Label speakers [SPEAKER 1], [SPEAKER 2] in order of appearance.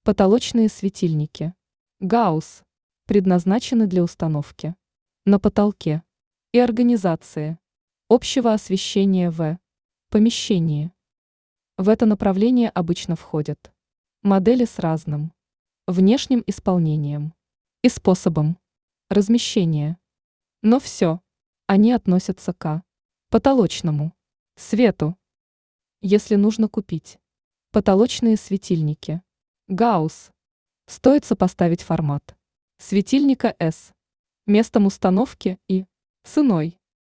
[SPEAKER 1] Потолочные светильники. Гаусс. Предназначены для установки на потолке и организации общего освещения в помещении. В это направление обычно входят модели с разным внешним исполнением и способом размещения. Но все они относятся к потолочному свету. Если нужно купить потолочные светильники Гаусс, стоит сопоставить формат светильника S, местом установки и ценой.